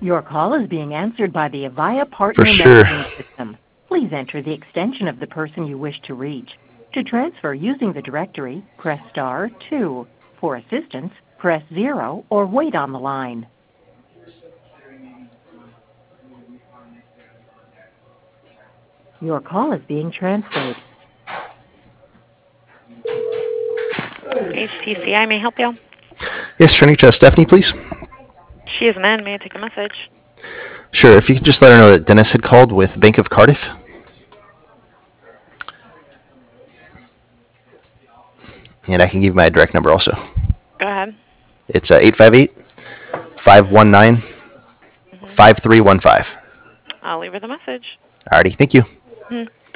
Your call is being answered by the Avaya For Partner sure. Messaging System. Please enter the extension of the person you wish to reach. To transfer using the directory, press star 2. For assistance, press 0 or wait on the line. Your call is being transferred. HTCI may help you. Yes, turning to Stephanie, please. She isn't in. May I take a message? Sure, if you could just let her know that Dennis had called with Bank of Cardiff. And I can give you my direct number also. Go ahead. It's 858-519-5315. I'll leave her the message. Alrighty, thank you.